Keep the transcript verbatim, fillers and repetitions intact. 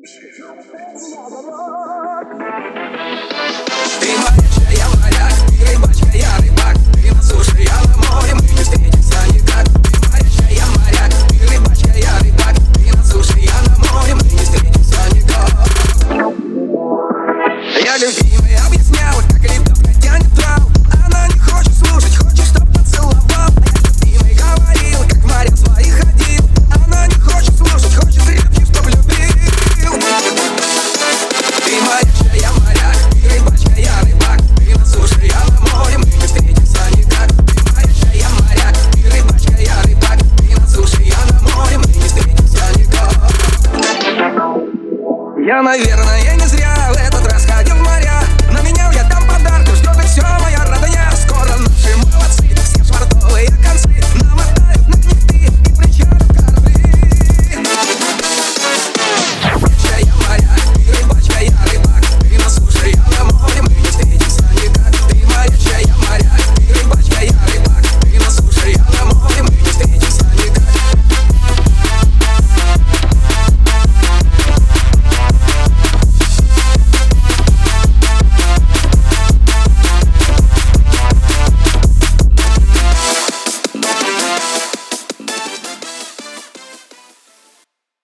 Ты морячка, я моряк, ты рыбачка, я рыбак. Ты на суше, я на море, мы не встретимся никак. Ты морячка, я моряк, ты рыбачка, я рыбак. Ты на суше, я на море, мы не встретимся никак. Я любимая объясняла, как лебедка тянет траву. Она не хочет слушать, хочет, чтоб поцеловал. А я любимой говорил, как в моря своих ходил. Она не хочет слушать, хочет крепкий, чтоб любил. Ты морячка, я моряк, ты рыбачка, я рыбак. Ты на суше, я на море, мы не встретимся никак. Ты морячка, я моряк, ты рыбачка, я рыбак. Ты на суше, я на море, мы не встретимся никак. Я, наверное,